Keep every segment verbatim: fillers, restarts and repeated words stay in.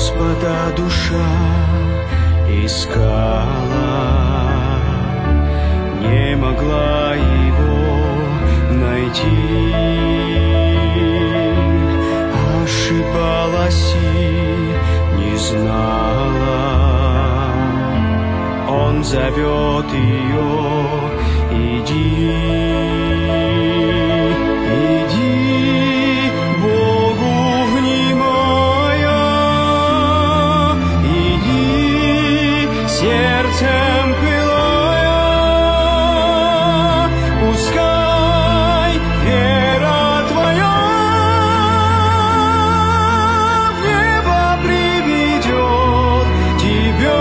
Господа душа искала, не могла его найти. Ошибалась и не знала. Он зовет ее: иди, иди, Богу внимая, иди, сердцем пылая, пускай вера твоя в небо приведет тебя.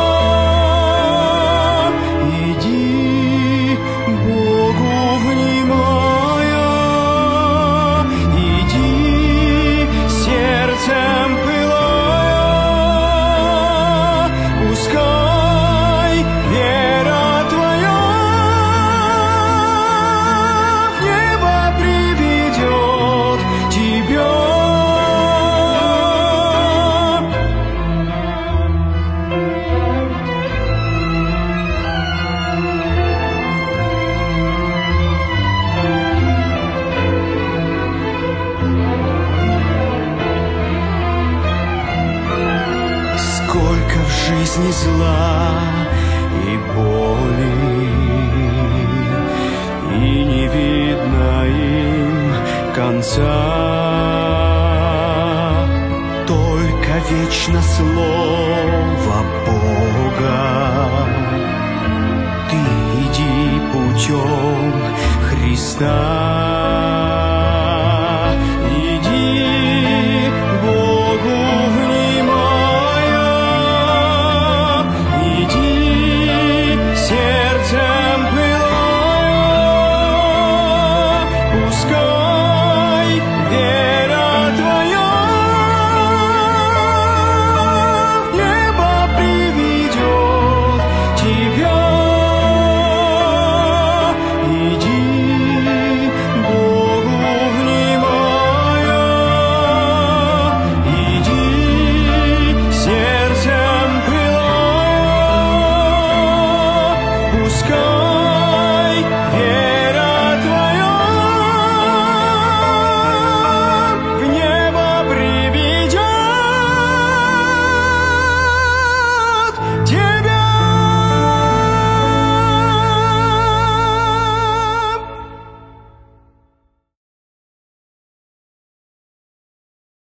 Сколько в жизни зла и боли, и не видно им конца. Только вечно слово Бога. Ты иди путем Христа.